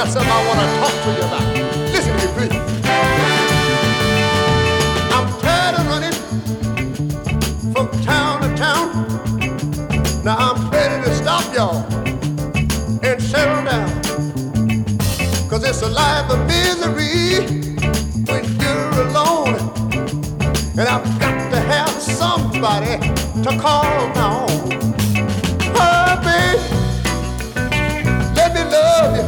got something I want to talk to you about. Listen to me, please. I'm tired of running from town to town. Now I'm ready to stop y'all and settle down. 'Cause it's a life of misery when you're alone. And I've got to have somebody to call now. Oh, baby, let me love you.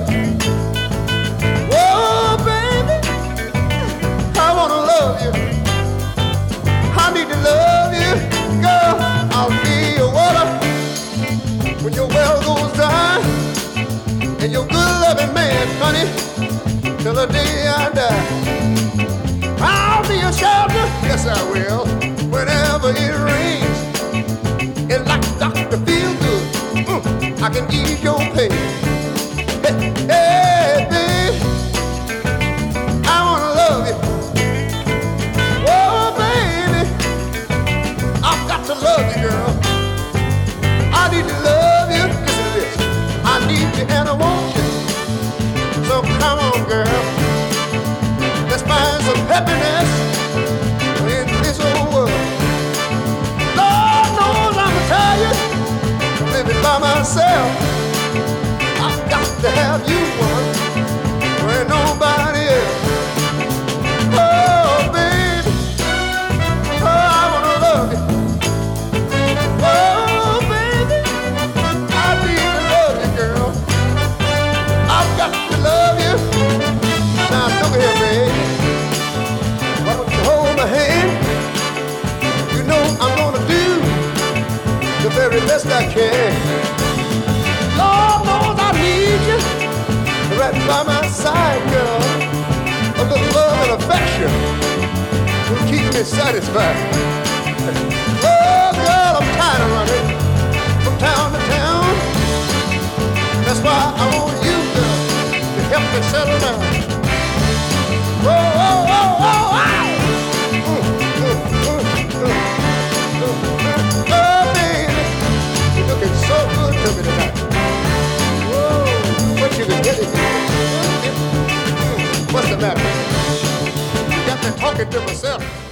Oh, baby, I wanna love you. I need to love you, girl. I'll be your water when your well goes dry, and your good loving man, honey, till the day I die. I'll be a shelter, yes I will, whenever it rains. And like Dr. Feelgood, I can ease your pain. Hey, hey, babe, I wanna love you. Oh, baby, I've got to love you, girl. I need to love you. Listen to this. I need you and I want you. So come on, girl. Let's find some happiness in this old world. Lord knows I'm tired of living by myself. I've got to have you one where nobody else. Oh, baby, oh, I wanna love you. Oh, baby, I need to love you, girl. I've got to love you. Now look here, baby. Why don't you hold my hand? You know I'm gonna do the very best I can. Lord knows I need you right by my side, girl. A little love and affection will keep me satisfied. Oh, girl, I'm tired of running from town to town. That's why I want you, girl, to help me settle down. Oh, oh, oh, oh, oh. Oh, baby, you're looking so good to me tonight. Whoa, what you been getting? What's the matter? You got me talking to myself.